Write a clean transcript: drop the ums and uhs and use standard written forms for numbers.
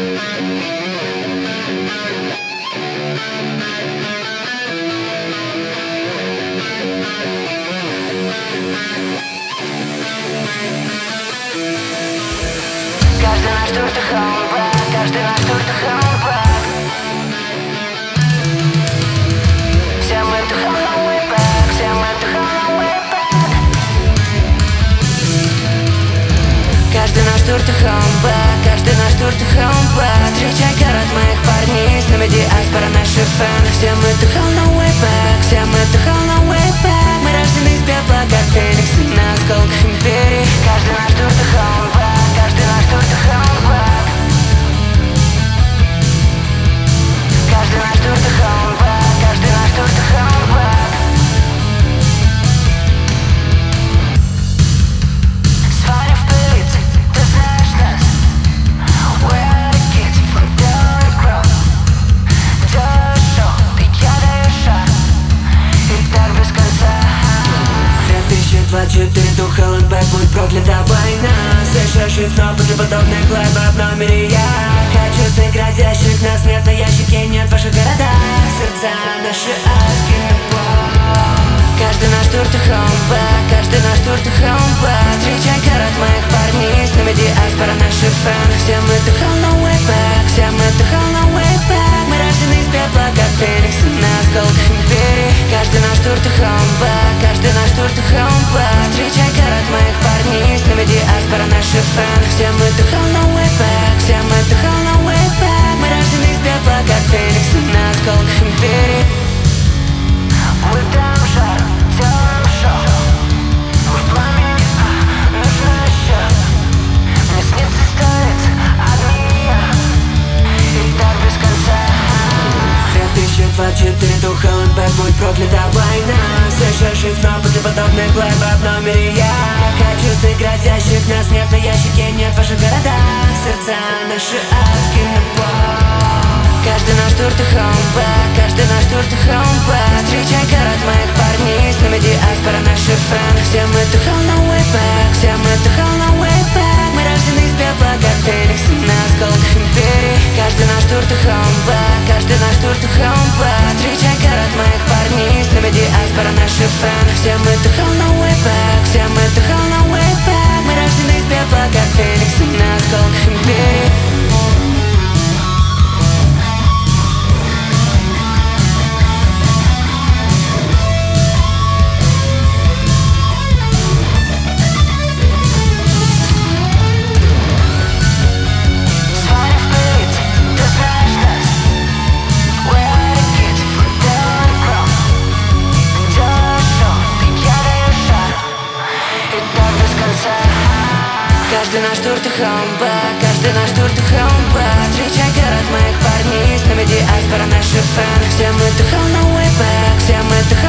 Каждый наш тур to home back, каждый наш тур to home back. Все мы to home way back, все мы to home way back. Каждый наш тур to home back, каждый наш тур to home back. Встречай город моих парней, с нами диаспора, наши фэны. Все мы to home way back, все мы to home way back. Мы рождены из пепла, как фениксы на осколках империи. Каждый наш тур to home back, каждый наш тур to home back. Каждый наш тур to home back, каждый наш тур to home back. Сварим в пылице, ты знаешь нас. We are the kids from the underground. Делаю шоу, ты я даю шаг. И так без конца. 2024, Тухоланд Бэк, будет проклята война. Слышащий снова после подобных лайвов в номере я. Хочу сыграть ящик, нас нет на ящике, нет в ваших городах. Сердца наши адские напор. Каждый наш тур to home back, каждый наш тур to home back. Встречай город моих парней, с нами диаспора, наши фэны. Все мы to home way back, все мы to home way back. Мы рождены из пепла, как фениксы на осколках империи. Каждый наш тур to home back, каждый наш тур to home back. Встречай город моих парней, с нами диаспора, наши фэны. Все мы to home way back, все мы to home way back. Мы рождены из пепла, как фениксы на осколках империи. Мы там жар, делаем шоу. Мы в пламени, нужно еще. Мне снится столица, одни я. И так без конца. 2024, Тухоланд Бэк, будет проклята война. Слышащий снова после подобных лайвов в номере я. Хочу сыграть ящик, нас нет на ящике, нет в ваших городах. Сердца наши адские напор. Каждый наш тур to home back, каждый наш тур to home back. Встречай город моих парней, с нами диаспора, наши фэны. Все мы to home way back, все мы to home way back. Мы рождены из пепла, как фениксы на осколках империи. Каждый наш тур to home back, каждый наш тур to home back. Встречай город моих парней, с нами диаспора, наши фэны. Все мы to home way back, все мы to home way back. Мы рождены из пепла, как фениксы на осколках империи. Каждый наш тур to home back, каждый наш тур to home back. Встречай город моих парней, с нами диаспора, наши фэны. Все мы to home way back, все мы to